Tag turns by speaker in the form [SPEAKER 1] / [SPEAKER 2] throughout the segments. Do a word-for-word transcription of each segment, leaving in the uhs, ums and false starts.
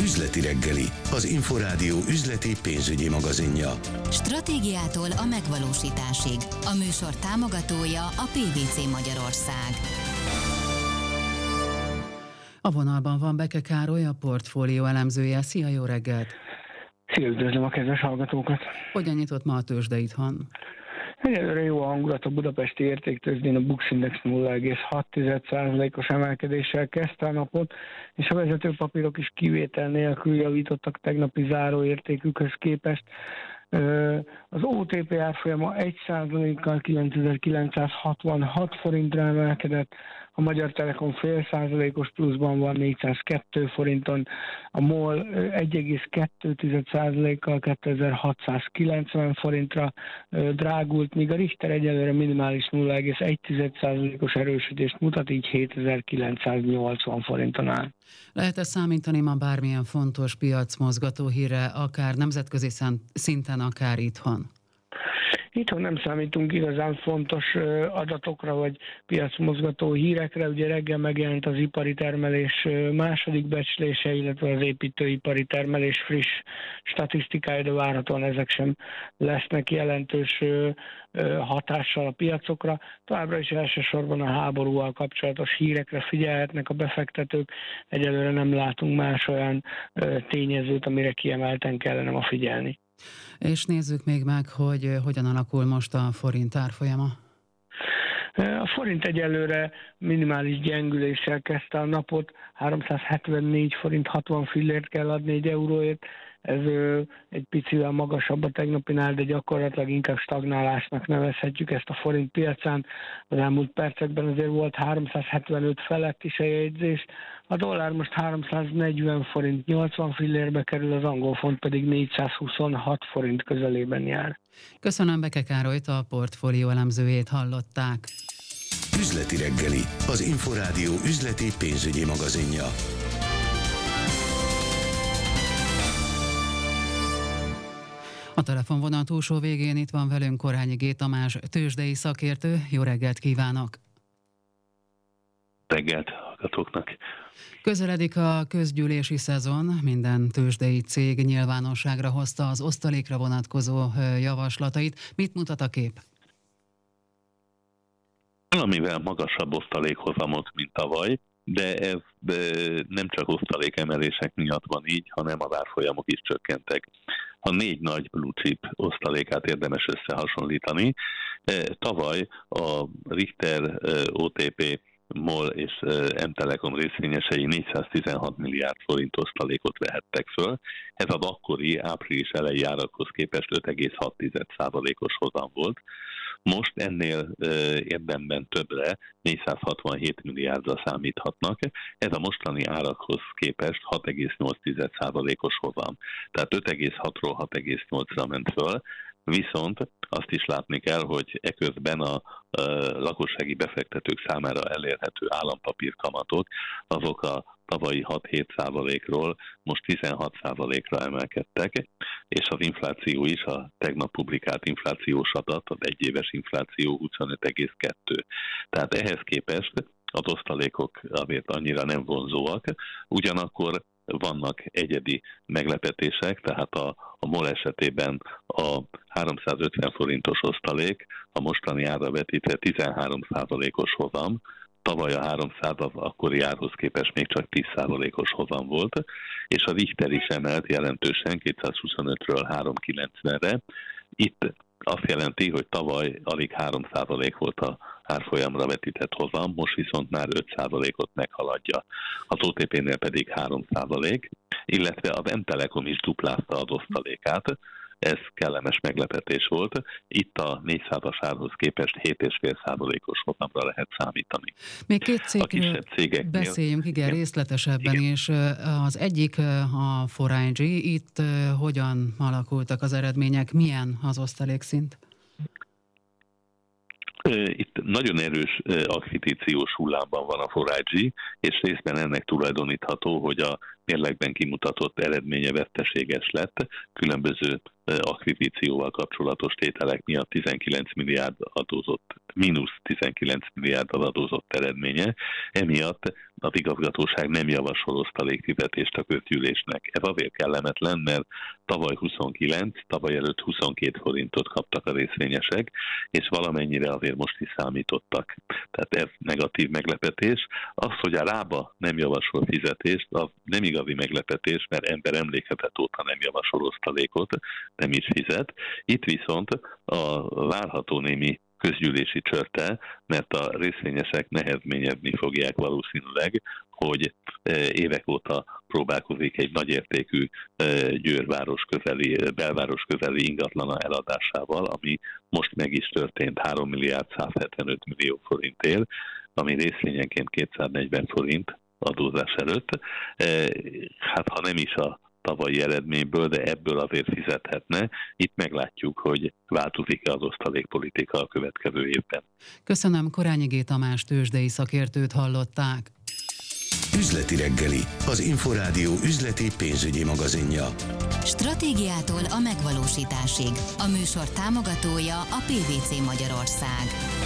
[SPEAKER 1] Üzleti reggeli, az Inforádió üzleti pénzügyi magazinja.
[SPEAKER 2] Stratégiától a megvalósításig. A műsor támogatója a pé vé cé Magyarország.
[SPEAKER 3] A vonalban van Beke Károly, a portfólió elemzője. Szia, jó reggelt!
[SPEAKER 4] Szia, üdvözlöm a kedves hallgatókat!
[SPEAKER 3] Hogyan nyitott ma a tőzsde itthon?
[SPEAKER 4] Egyelőre jó a hangulat, a budapesti értéktőzsdén a Bux Index nulla egész hat százalékos emelkedéssel kezdte a napot, és a vezetőpapírok is kivétel nélkül javítottak tegnapi záróértékükhöz képest. Az o té pé árfolyama egy százalékkal kilencezer-kilencszázhatvanhat forintra emelkedett, a Magyar Telekom fél százalékos pluszban van négyszázkettő forinton, a MOL egy egész kettő százalékkal kétezer-hatszázkilencven forintra drágult, míg a Richter egyelőre minimális nulla egész egy százalékos erősödést mutat, így hétezer-kilencszáznyolcvan forinton áll.
[SPEAKER 3] Lehet-e számítani ma bármilyen fontos piacmozgató hírre, akár nemzetközi szinten, akár itthon?
[SPEAKER 4] Itthon nem számítunk igazán fontos adatokra vagy piacmozgató hírekre. Ugye reggel megjelent az ipari termelés második becslése, illetve az építőipari termelés friss statisztikája, de várhatóan ezek sem lesznek jelentős hatással a piacokra. Továbbra is elsősorban a háborúval kapcsolatos hírekre figyelhetnek a befektetők. Egyelőre nem látunk más olyan tényezőt, amire kiemelten kellene ma figyelni.
[SPEAKER 3] És nézzük még meg, hogy hogyan alakul most a forint árfolyama.
[SPEAKER 4] A forint egyelőre minimális gyengüléssel kezdte a napot, háromszázhetvennégy forint hatvan fillért kell adni egy euróért. Ez ö, egy picivel magasabb a tegnapinál, de gyakorlatilag inkább stagnálásnak nevezhetjük ezt a forint piacán. Az elmúlt percekben azért volt háromszázhetvenöt felett is a jegyzés. A dollár most háromszáznegyven forint nyolcvan fillérbe kerül, az angol font pedig négyszázhuszonhat forint közelében jár.
[SPEAKER 3] Köszönöm, Beke Károlyt, a portfólió elemzőjét hallották.
[SPEAKER 1] Üzleti reggeli, az Inforádió üzleti pénzügyi magazinja.
[SPEAKER 3] A telefonvonal túlsó végén itt van velünk Korányi G. Tamás, tőzsdei szakértő. Jó reggelt kívánok!
[SPEAKER 5] Reggelt hallgatóknak!
[SPEAKER 3] Közeledik a közgyűlési szezon, minden tőzsdei cég nyilvánosságra hozta az osztalékra vonatkozó javaslatait. Mit mutat a kép?
[SPEAKER 5] Valamivel magasabb osztalékhozamot, mint tavaly, de ez de nem csak osztalékemelések miatt van így, hanem az árfolyamok is csökkentek. A négy nagy blue chip osztalékát érdemes összehasonlítani. Tavaly a Richter, o té pé, MOL és M-Telekom részvényesei négyszáztizenhat milliárd forint osztalékot vehettek föl. Ez az akkori április elejé árakhoz képest öt egész hat százalékos hozam volt. Most ennél érdemben többre, négyszázhatvanhét milliárdra számíthatnak. Ez a mostani árakhoz képest hat egész nyolc százalékos hozam. Tehát öt egész hatról hat egész nyolcra ment föl. Viszont azt is látni kell, hogy eközben a, a lakossági befektetők számára elérhető állampapírkamatok, azok a tavalyi hat-hét százalékról most tizenhat százalékra emelkedtek, és az infláció is, a tegnap publikált inflációs adat, az egyéves infláció huszonöt egész kettő. Tehát ehhez képest az osztalékok azért annyira nem vonzóak, ugyanakkor vannak egyedi meglepetések, tehát a, a MOL esetében a háromszázötven forintos osztalék a mostani árra vetítve tizenhárom százalékos hozam, tavaly a háromszáz az akkori árhoz képest még csak tíz százalékos hozam volt, és a Richter is emelt jelentősen kétszázhuszonötről háromszázkilencvenre. Itt azt jelenti, hogy tavaly alig három százalék volt a árfolyamra vetített hozam, most viszont már öt százalékot meghaladja. Az o té pénél pedig három százalék, illetve az M-Telekom is duplázta az osztalékát. Ez kellemes meglepetés volt. Itt a négyszázas árhoz képest hét egész öt százalékos hozamra lehet számítani.
[SPEAKER 3] Még két cégről beszéljünk, igen, igen, részletesebben, igen. És az egyik a four I G, itt hogyan alakultak az eredmények, milyen az osztalékszint?
[SPEAKER 5] Itt nagyon erős akvizíciós hullámban van a four I G, és részben ennek tulajdonítható, hogy a mérlegben kimutatott eredménye veszteséges lett, különböző akvizícióval kapcsolatos tételek miatt tizenkilenc milliárd adózott, mínusz tizenkilenc milliárddal adózott eredménye, emiatt az igazgatóság nem javasol osztalékfizetést a közgyűlésnek. Ez azért kellemetlen, mert tavaly huszonkilenc, tavaly előtt huszonkét forintot kaptak a részvényesek, és valamennyire azért most is számítottak. Tehát ez negatív meglepetés. Az, hogy a Rába nem javasol fizetést, az nem igazi meglepetés, mert ember emlékezet óta nem javasol osztalékot, nem is fizet. Itt viszont a várható némi közgyűlési csörte, mert a részvényesek nehezményezni fogják valószínűleg, hogy évek óta próbálkozik egy nagyértékű Győrváros közeli, belváros közeli ingatlana eladásával, ami most meg is történt három milliárd százhetvenöt millió forintért, ami részvényenként kétszáznegyven forint adózás előtt. Hát ha nem is a tavalyi eredményből, de ebből azért fizethetne. Itt meglátjuk, hogy változik-e az osztalékpolitika a következő évben.
[SPEAKER 3] Köszönöm, Korányi G. Tamás tőzsdei szakértőt hallották.
[SPEAKER 1] Üzleti reggeli, az Inforádió üzleti pénzügyi magazinja.
[SPEAKER 2] Stratégiától a megvalósításig. A műsor támogatója a pé vé cé Magyarország.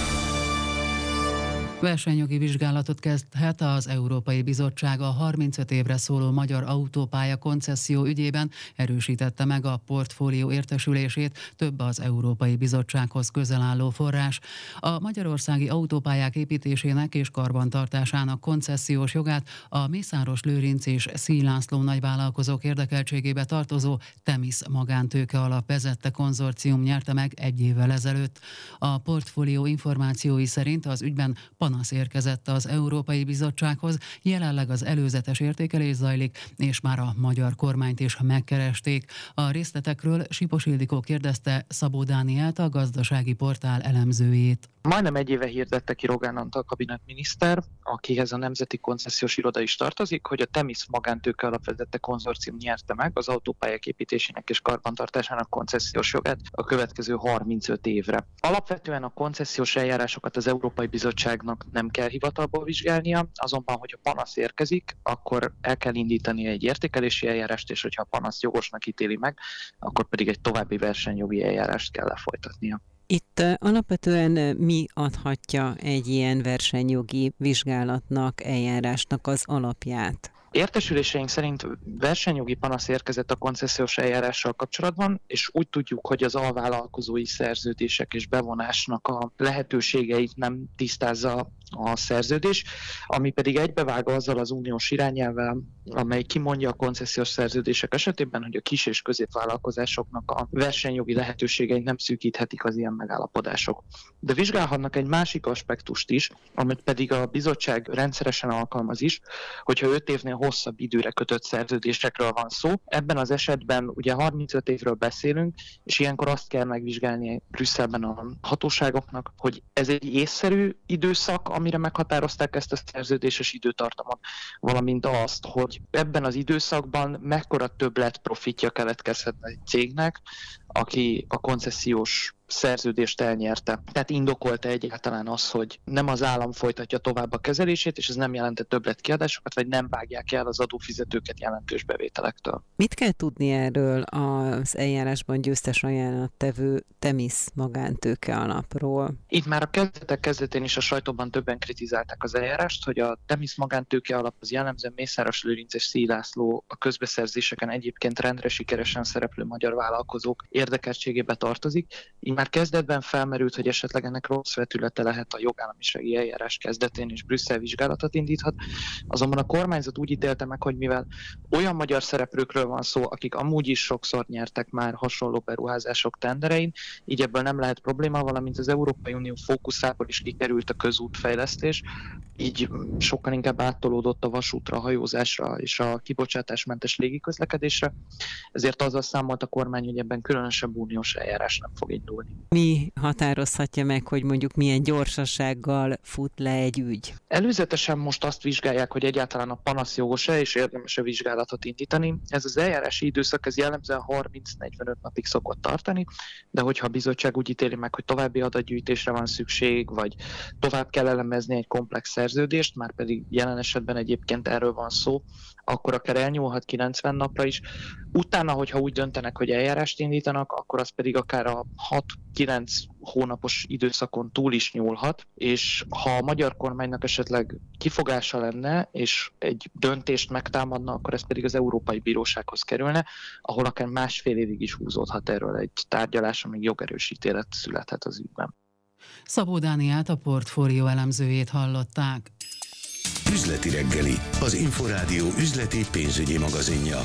[SPEAKER 3] Versenyjogi vizsgálatot kezdhet az Európai Bizottság a harmincöt évre szóló magyar autópálya koncesszió ügyében, erősítette meg a portfólió értesülését több az Európai Bizottsághoz közel álló forrás. A magyarországi autópályák építésének és karbantartásának koncesziós jogát a Mészáros Lőrinc és Szíj László nagyvállalkozók érdekeltségébe tartozó Temisz magántőke alap vezette konzorcium nyerte meg egy évvel ezelőtt. A portfólió információi szerint az ügyben panasz érkezett az Európai Bizottsághoz, jelenleg az előzetes értékelés zajlik, és már a magyar kormányt is megkeresték. A részletekről Sipos Ildikó kérdezte Szabó Dánielt, a gazdasági portál elemzőjét.
[SPEAKER 6] Majdnem egy éve hirdette ki Rogán Antal kabinetminiszter, akihez a Nemzeti Koncesziós Iroda is tartozik, hogy a Temisz magántőke alapvezette konzorcium nyerte meg az autópályák építésének és karbantartásának koncesziós jogát a következő harmincöt évre. Alapvetően a koncesziós eljárásokat az Európai Bizottságnak nem kell hivatalból vizsgálnia, azonban, hogyha panasz érkezik, akkor el kell indítani egy értékelési eljárást, és hogyha a panasz jogosnak ítéli meg, akkor pedig egy további versenyjogi eljárást kell lefolytatnia.
[SPEAKER 7] Itt alapvetően mi adhatja egy ilyen versenyjogi vizsgálatnak, eljárásnak az alapját?
[SPEAKER 6] Értesüléseink szerint versenyjogi panasz érkezett a koncesziós eljárással kapcsolatban, és úgy tudjuk, hogy az alvállalkozói szerződések és bevonásnak a lehetőségeit nem tisztázza a szerződés, ami pedig egybevág azzal az uniós irányelvvel, amely kimondja a koncesziós szerződések esetében, hogy a kis- és középvállalkozásoknak a versenyjogi lehetőségeit nem szűkíthetik az ilyen megállapodások. De vizsgálhatnak egy másik aspektust is, amit pedig a bizottság rendszeresen alkalmaz is, hogyha öt évnél hosszabb időre kötött szerződésekről van szó. Ebben az esetben ugye harmincöt évről beszélünk, és ilyenkor azt kell megvizsgálni Brüsszelben a hatóságoknak, hogy ez egy észszerű időszak, amire meghatározták ezt a szerződéses időtartamot, valamint azt, hogy ebben az időszakban mekkora többlet profitja keletkezhetne egy cégnek, aki a koncesziós szerződést elnyerte. Tehát indokolta egyáltalán az, hogy nem az állam folytatja tovább a kezelését, és ez nem jelentett többletkiadásokat, vagy nem vágják el az adófizetőket jelentős bevételektől.
[SPEAKER 7] Mit kell tudni erről az eljárásban győztes ajánlattevő Temisz magántőke alapról?
[SPEAKER 6] Itt már a kezdetek kezdetén is a sajtóban többen kritizálták az eljárást, hogy a Temisz magántőke alap az jellemzően Mészáros Lőrinc és Szíj László a közbeszerzéseken egyébként rendre sikeresen szereplő magyar vállalkozók érdekeltségébe tartozik. Így már kezdetben felmerült, hogy esetleg ennek rossz vetülete lehet a jogállamisági eljárás kezdetén, és Brüsszel vizsgálatot indíthat. Azonban a kormányzat úgy ítélte meg, hogy mivel olyan magyar szereplőkről van szó, akik amúgy is sokszor nyertek már hasonló beruházások tenderein, így ebből nem lehet probléma, valamint az Európai Unió fókuszából is kikerült a közútfejlesztés, így sokkal inkább áttolódott a vasútra, a hajózásra és a kibocsátásmentes légiközlekedésre. Ezért azzal számolt a kormány, hogy ebben különösebb uniós eljárás nem fog indulni.
[SPEAKER 7] Mi határozhatja meg, hogy mondjuk milyen gyorsasággal fut le egy ügy?
[SPEAKER 6] Előzetesen most azt vizsgálják, hogy egyáltalán a panasz jogos-e és érdemes-e vizsgálatot indítani. Ez az eljárási időszak ez jellemzően harminc-negyvenöt napig szokott tartani, de hogyha a bizottság úgy ítéli meg, hogy további adatgyűjtésre van szükség, vagy tovább kell elemezni egy komplex szerződést, már pedig jelen esetben egyébként erről van szó, akkor akár elnyúlhat kilencven napra is. Utána, hogyha úgy döntenek, hogy eljárást indítanak, akkor az pedig akár a hat-kilenc hónapos időszakon túl is nyúlhat, és ha a magyar kormánynak esetleg kifogása lenne, és egy döntést megtámadna, akkor ez pedig az Európai Bírósághoz kerülne, ahol akár másfél évig is húzódhat erről egy tárgyalás, amíg jogerős ítélet születhet az ügyben.
[SPEAKER 3] Szabó Dánielt, a Portfólió elemzőjét hallották.
[SPEAKER 1] Üzleti reggeli, az Inforádió üzleti pénzügyi magazinja.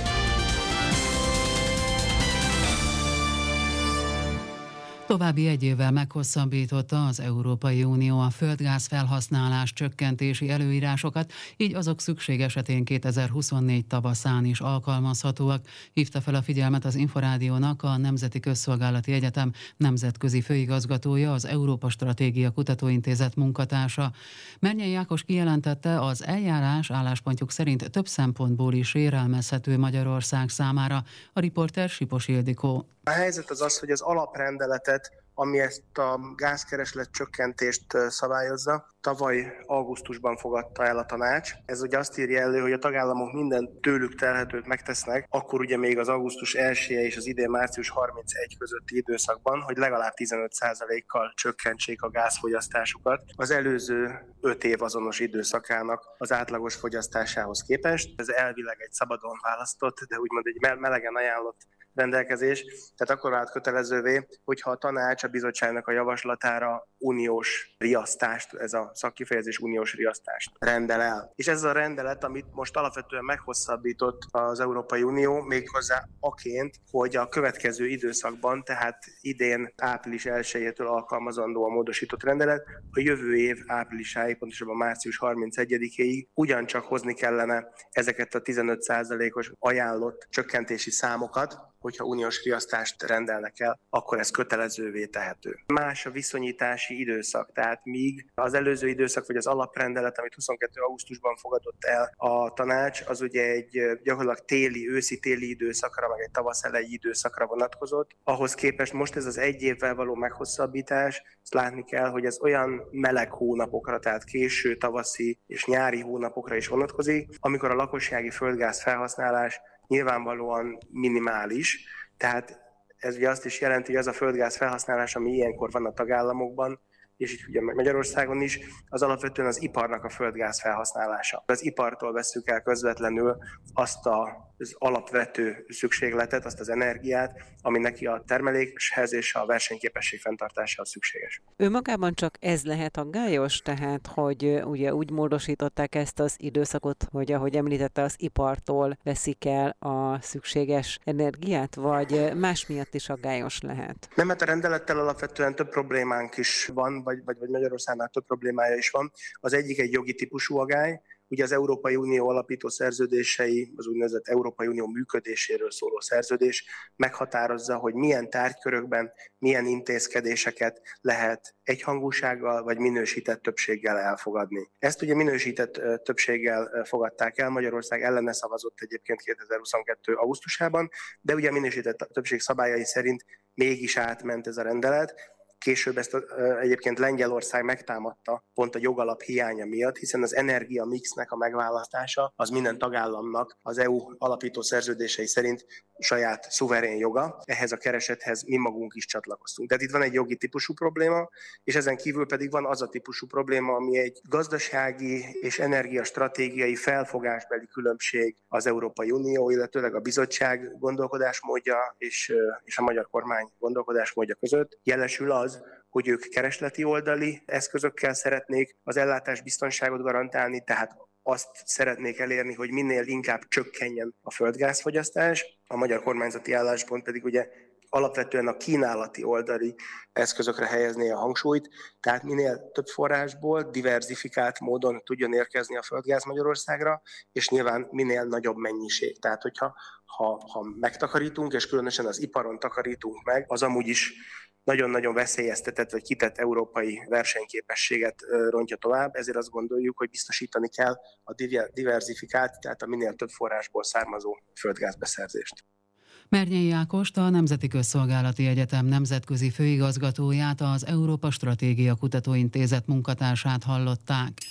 [SPEAKER 3] További egy évvel meghosszabbította az Európai Unió a földgáz felhasználás csökkentési előírásokat, így azok szükség esetén kétezer-huszonnégy tavaszán is alkalmazhatóak. Hívta fel a figyelmet az Inforádiónak a Nemzeti Közszolgálati Egyetem nemzetközi főigazgatója, az Európa Stratégia Kutatóintézet munkatársa. Mernyei Ákos kijelentette, az eljárás álláspontjuk szerint több szempontból is sérelmezhető Magyarország számára. A riporter Sipos Ildikó.
[SPEAKER 8] A helyzet az az, hogy az alaprendeletet, ami ezt a gázkereslet csökkentést szabályozza, tavaly augusztusban fogadta el a tanács. Ez ugye azt írja elő, hogy a tagállamok minden tőlük telhetőt megtesznek, akkor ugye még az augusztus elseje és az idén március harmincegy közötti időszakban, hogy legalább tizenöt százalékkal csökkentsék a gázfogyasztásukat az előző öt év azonos időszakának az átlagos fogyasztásához képest. Ez elvileg egy szabadon választott, de úgymond egy melegen ajánlott rendelkezés, tehát akkor vált kötelezővé, hogyha a tanács a bizottságnak a javaslatára uniós riasztást, ez a szakkifejezés uniós riasztást rendel el. És ez a rendelet, amit most alapvetően meghosszabbított az Európai Unió, méghozzá aként, hogy a következő időszakban, tehát idén április elsejétől alkalmazandó a módosított rendelet, a jövő év áprilisáig, pontosabban március harmincegyedikéig ugyancsak hozni kellene ezeket a tizenöt százalékos ajánlott csökkentési számokat, hogyha uniós riasztást rendelnek el, akkor ez kötelezővé tehető. Más a viszonyítási időszak, tehát míg az előző időszak, vagy az alaprendelet, amit huszonkettő augusztusban fogadott el a tanács, az ugye egy gyakorlatilag téli, őszi-téli időszakra, meg egy tavasz-eleji időszakra vonatkozott. Ahhoz képest most ez az egy évvel való meghosszabbítás, azt látni kell, hogy ez olyan meleg hónapokra, tehát késő tavaszi és nyári hónapokra is vonatkozik, amikor a lakossági földgáz felhasználás nyilvánvalóan minimális, tehát ez ugye azt is jelenti, hogy az a földgáz felhasználás, ami ilyenkor van a tagállamokban, és így ugye Magyarországon is, az alapvetően az iparnak a földgáz felhasználása. Az ipartól vesszük el közvetlenül azt a, az alapvető szükségletet, azt az energiát, ami neki a termeléshez és a versenyképesség fenntartásához szükséges.
[SPEAKER 7] Ő magában csak ez lehet aggályos, tehát hogy ugye úgy módosították ezt az időszakot, hogy ahogy említette, az ipartól veszik el a szükséges energiát, vagy más miatt is aggályos lehet?
[SPEAKER 8] Nem, hát a rendelettel alapvetően több problémánk is van, vagy, vagy, vagy Magyarországnak több problémája is van. Az egyik egy jogi típusú aggály. Ugye az Európai Unió alapító szerződései, az úgynevezett Európai Unió működéséről szóló szerződés meghatározza, hogy milyen tárgykörökben, milyen intézkedéseket lehet egyhangúsággal vagy minősített többséggel elfogadni. Ezt ugye minősített többséggel fogadták el, Magyarország ellene szavazott egyébként kétezer-huszonkettő augusztusában, de ugye a minősített többség szabályai szerint mégis átment ez a rendelet. Később ezt egyébként Lengyelország megtámadta pont a jogalap hiánya miatt, hiszen az energia mixnek a megválasztása az minden tagállamnak az é u alapító szerződései szerint saját szuverén joga. Ehhez a keresethez mi magunk is csatlakoztunk. Tehát itt van egy jogi típusú probléma, és ezen kívül pedig van az a típusú probléma, ami egy gazdasági és energiastratégiai felfogásbeli különbség az Európai Unió, illetőleg a bizottság gondolkodásmódja és, és a magyar kormány gondolkodásmódja között. Jelesül az, hogy ők keresleti oldali eszközökkel szeretnék az ellátás biztonságot garantálni, tehát azt szeretnék elérni, hogy minél inkább csökkenjen a földgázfogyasztás. A magyar kormányzati álláspont pedig ugye alapvetően a kínálati oldali eszközökre helyezné a hangsúlyt, tehát minél több forrásból diverzifikált módon tudjon érkezni a földgáz Magyarországra, és nyilván minél nagyobb mennyiség. Tehát, hogyha ha, ha megtakarítunk, és különösen az iparon takarítunk meg, az amúgy is nagyon-nagyon veszélyeztetett vagy kitett európai versenyképességet rontja tovább, ezért azt gondoljuk, hogy biztosítani kell a diverzifikált, tehát a minél több forrásból származó földgázbeszerzést.
[SPEAKER 3] Mernyei Ákost, a Nemzeti Közszolgálati Egyetem nemzetközi főigazgatóját, az Európa Stratégia Kutatóintézet munkatársát hallották.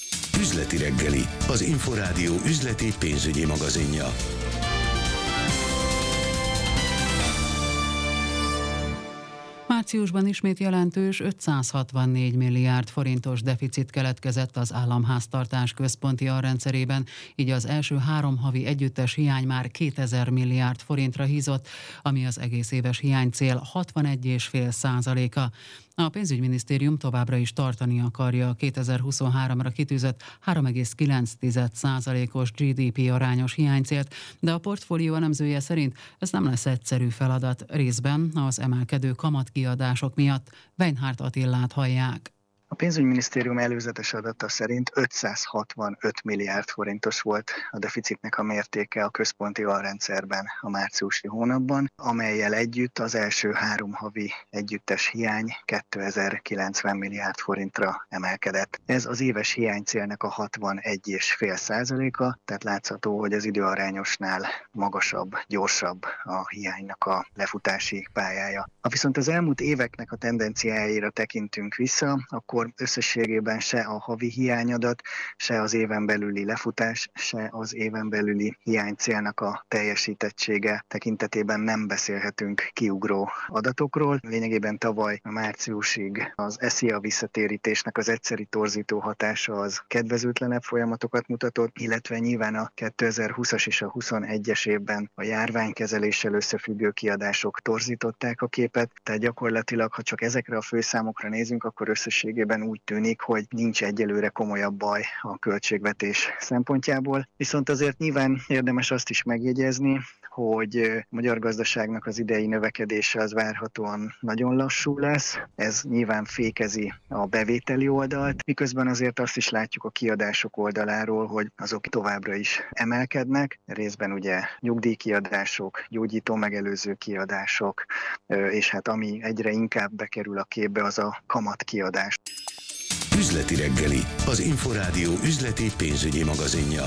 [SPEAKER 1] Üzleti reggeli, az Inforádió üzleti pénzügyi magazinja.
[SPEAKER 3] Márciusban ismét jelentős ötszázhatvannégy milliárd forintos deficit keletkezett az államháztartás központi alrendszerében, így az első három havi együttes hiány már kétezer milliárd forintra hízott, ami az egész éves hiánycél hatvanegy egész öt százaléka. A pénzügyminisztérium továbbra is tartani akarja a kétezer-huszonháromra kitűzött három egész kilenc százalékos gé dé pé arányos hiánycélt, de a portfólió elemzője szerint ez nem lesz egyszerű feladat, részben az emelkedő kamatkiadások miatt. Weinhardt Attilát hallják.
[SPEAKER 9] A pénzügyminisztérium előzetes adata szerint ötszázhatvanöt milliárd forintos volt a deficitnek a mértéke a központi alrendszerben a márciusi hónapban, amellyel együtt az első három havi együttes hiány kétezer-kilencven milliárd forintra emelkedett. Ez az éves hiánycélnek a hatvanegy egész öt százaléka, tehát látható, hogy az időarányosnál magasabb, gyorsabb a hiánynak a lefutási pályája. Ha viszont az elmúlt éveknek a tendenciáira tekintünk vissza, akkor akkor összességében se a havi hiányadat, se az éven belüli lefutás, se az éven belüli hiánycélnak a teljesítettsége tekintetében nem beszélhetünk kiugró adatokról. Lényegében tavaly a márciusig az e es zé á visszatérítésnek az egyszeri torzító hatása az kedvezőtlenebb folyamatokat mutatott, illetve nyilván a kétezer-húszas és a huszonegyes évben a járványkezeléssel összefüggő kiadások torzították a képet, tehát gyakorlatilag, ha csak ezekre a főszámokra nézünk, akkor összességében úgy tűnik, hogy nincs egyelőre komolyabb baj a költségvetés szempontjából. Viszont azért nyilván érdemes azt is megjegyezni, hogy a magyar gazdaságnak az idei növekedése az várhatóan nagyon lassú lesz. Ez nyilván fékezi a bevételi oldalt, miközben azért azt is látjuk a kiadások oldaláról, hogy azok továbbra is emelkednek. Részben ugye nyugdíjkiadások, gyógyító megelőző kiadások, és hát ami egyre inkább bekerül a képbe, az a kamatkiadás.
[SPEAKER 1] Üzleti reggeli, az Inforádió üzleti pénzügyi magazinja.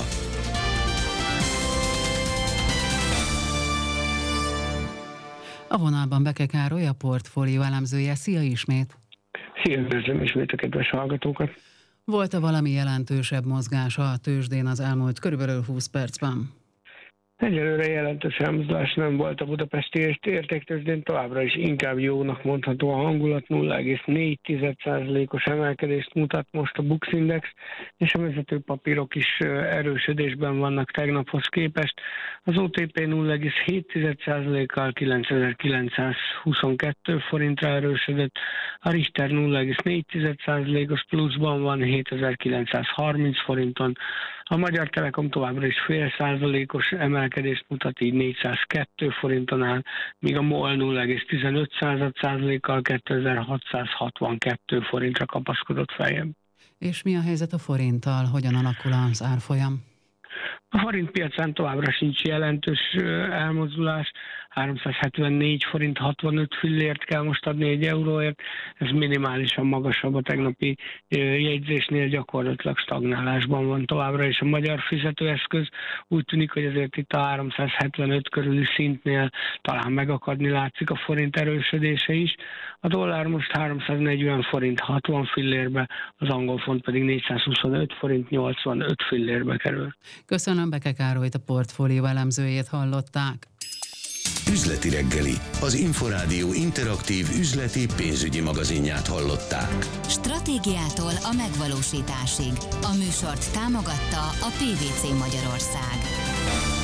[SPEAKER 3] A vonalban Beke Károly, a portfólió elemzője. Szia ismét!
[SPEAKER 4] Szia, üdvözlöm ismét a kedves hallgatókat!
[SPEAKER 3] Volt-e valami jelentősebb mozgás a tőzsdén az elmúlt körülbelül húsz percben?
[SPEAKER 4] Egyelőre jelentős elmozdulás nem volt a budapesti értéktőzsdén, továbbra is inkább jónak mondható a hangulat, nulla egész négy százalékos emelkedést mutat most a Bux Index, és a vezető papírok is erősödésben vannak tegnaphoz képest. Az o té pé nulla egész hét százalékkal kilencezer-kilencszázhuszonkettő forintra erősödött, a Richter nulla egész négy százalékos pluszban van hétezer-kilencszázharminc forinton, a Magyar Telekom továbbra is fél százalékos emelkedést mutat, így négyszázkettő forinton áll, míg a MOL nulla egész tizenöt százalékkal kétezer-hatszázhatvankettő forintra kapaszkodott feljebb.
[SPEAKER 3] És mi a helyzet a forinttal? Hogyan alakul az árfolyam?
[SPEAKER 4] A forint piacán továbbra sincs jelentős elmozdulás, háromszázhetvennégy forint hatvanöt fillért kell most adni egy euróért, ez minimálisan magasabb a tegnapi jegyzésnél, gyakorlatilag stagnálásban van továbbra is a magyar fizetőeszköz. Úgy tűnik, hogy azért itt a háromszázhetvenöt körüli szintnél talán megakadni látszik a forint erősödése is. A dollár most háromszáznegyven forint hatvan fillérbe, az angol font pedig négyszázhuszonöt forint nyolcvanöt fillérbe kerül.
[SPEAKER 3] Köszönöm, Beke Károlyt, a portfólió elemzőjét hallották.
[SPEAKER 1] Üzleti reggeli, az Inforádió interaktív üzleti pénzügyi magazinját hallották.
[SPEAKER 2] Stratégiától a megvalósításig. A műsort támogatta a pé vé cé Magyarország.